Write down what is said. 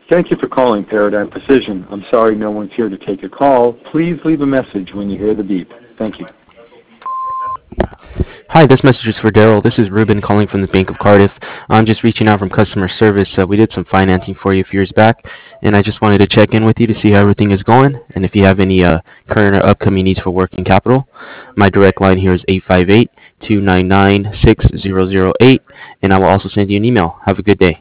Thank you for calling Paradigm Precision. I'm sorry no one's here to take your call. Please leave a message when you hear the beep. Thank you. Hi, this message is for Daryl. This is Ruben calling from the Bank of Cardiff. I'm just reaching out from customer service. We did some financing for you a few years back, and I just wanted to check in with you to see how everything is going and if you have any current or upcoming needs for working capital. My direct line here is 858-299-6008, and I will also send you an email. Have a good day.